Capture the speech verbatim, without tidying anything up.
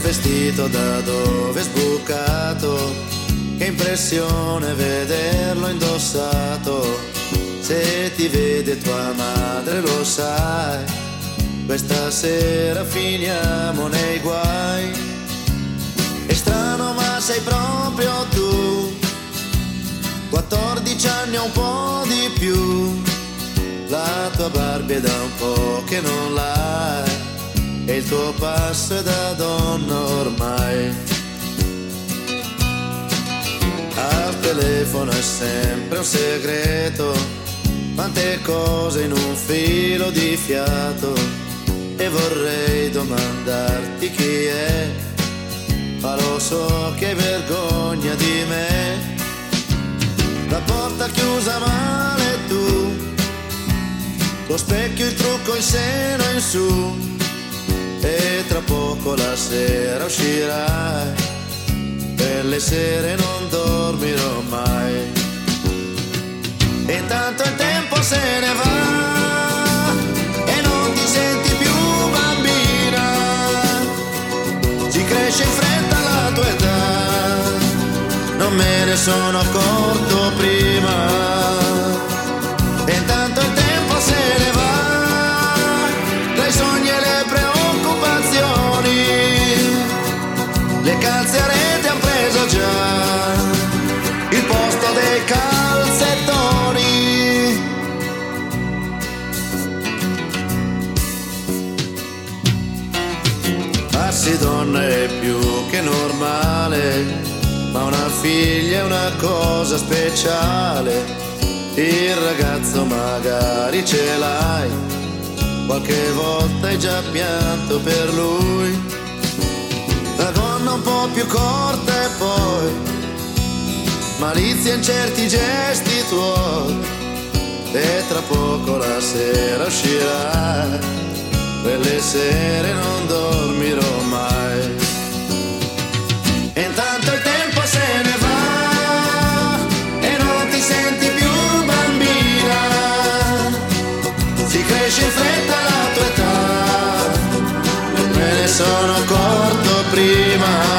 vestito da dove è sbucato, che impressione vederlo indossato. Se ti vede tua madre lo sai, questa sera finiamo nei guai. È strano ma sei proprio tu, quattordici anni o un po' di più. La tua Barbie è da un po' che non l'hai, e il tuo passo è da donna ormai. Al telefono è sempre un segreto, quante cose in un filo di fiato. E vorrei domandarti chi è, ma lo so che hai vergogna di me. La porta chiusa male tu, lo specchio, il trucco, il seno in su, e tra poco la sera uscirai, per le sere non dormirò mai. E intanto il tempo se ne va e non ti senti più bambina, si cresce in fretta la tua età, non me ne sono accorto prima. E intanto il tempo se ne va, tra i sogni e le preoccupazioni, le calze a rete han preso già il posto dei calzettoni. Farsi donna è più che normale, ma una figlia è una cosa speciale. Il ragazzo magari ce l'hai, qualche volta hai già pianto per lui. La donna un po' più corta e poi malizia in certi gesti tuoi, e tra poco la sera uscirà, quelle sere non dormirò mai. E intanto il tempo se ne va e non ti senti più bambina, si cresce in fretta la tua età, me ne sono accorto prima.